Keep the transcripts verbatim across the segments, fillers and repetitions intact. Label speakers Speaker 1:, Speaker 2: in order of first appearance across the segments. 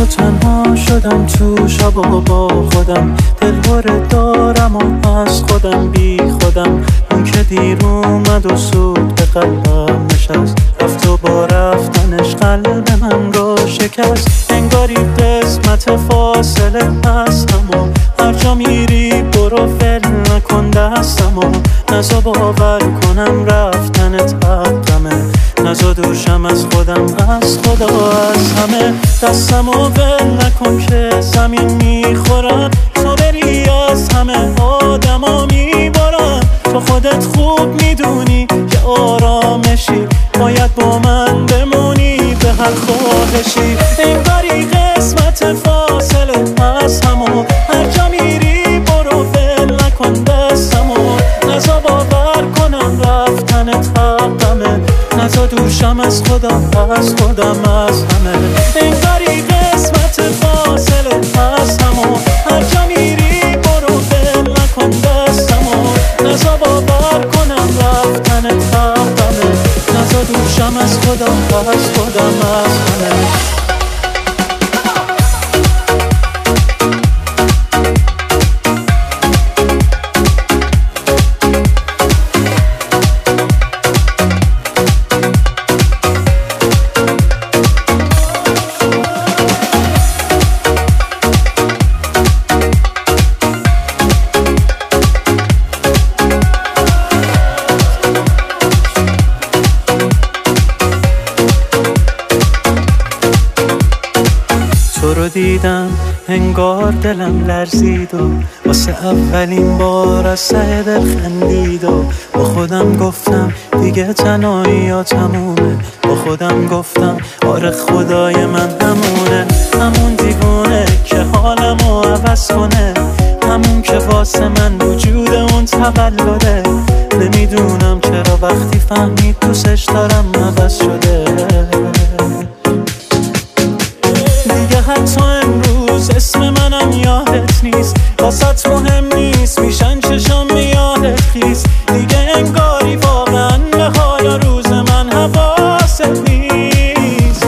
Speaker 1: تو تنها شدم تو شبا با خودم، دلهوره دارم و از خودم بی خودم. اون که دیر اومد و سود به قلبم نشست، رفت و با رفتنش قلب من رو شکست. انگاری قسمت فاصله هستم و هر جا میری برو فل نکن دستم و نزا باور کنم رفتنت حقمه، نزا دوشم از خودم از خدا از همه. دستم و ول نکن که زمین میخورم، تو بری از همه آدم ها میبارم. تو خودت خوب میدونی که آرامشی، باید با من بمونی به هر خواهشی. انگاری قسمت فاصله از همو هر جا میری برو ول نکن دستمو، نزا باور کنم رفتنت حقمه، نزا دوشم از خودم از خودم از همه. انگاری قسمت فاصله از همو هر جا میری برو ول نکن دستمو، نزا باور کنم رفتنت حقمه، نزا دوشم از خودم از خودم از همه. تو رو دیدم انگار دلم لرزید و واسه اولین بار از ته دل خندید و با خودم گفتم دیگه تنهایی ها تمومه. با خودم گفتم آره خدای من همونه، همون دیوونه که حالمو عوض کنه، همون که واسه من وجود اون تولده. نمیدونم چرا وقتی فهمید دوستش دارم عوض شده. دیگه حتی امروز اسم منم یادت نیست، واسط مهم نیست میشن چشام یادت خیست. دیگه انگاری واقعا به حال روز من حواست نیست.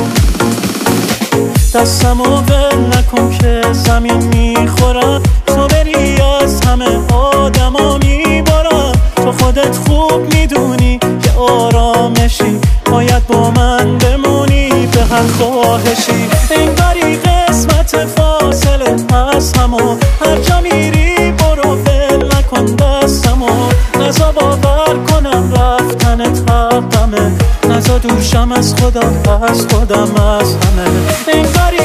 Speaker 1: دستمو ول نکن که زمین میخورم، تو بری از همه آدما میبارم. تو خودت خوب میدونی که آرامشی، باید با من بمونی به هر خواهشی. انگاری قسمت فاصله از همو هر جا میری برو ول نکن دستمو، نزا باور کنم رفتنت حقمه، نزا دوشم از خودم از خودم از همه. انگاری